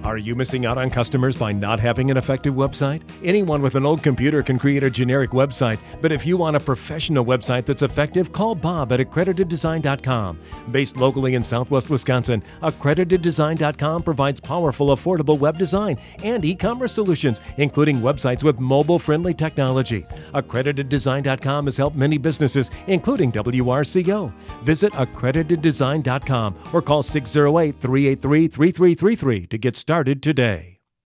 Are you missing out on customers by not having an effective website? Anyone with an old computer can create a generic website, but if you want a professional website that's effective, call Bob at accrediteddesign.com. Based locally in Southwest Wisconsin, accrediteddesign.com provides powerful, affordable web design and e-commerce solutions, including websites with mobile-friendly technology. Accrediteddesign.com has helped many businesses, including WRCO. Visit accrediteddesign.com or call 608-383-3333 to get started today.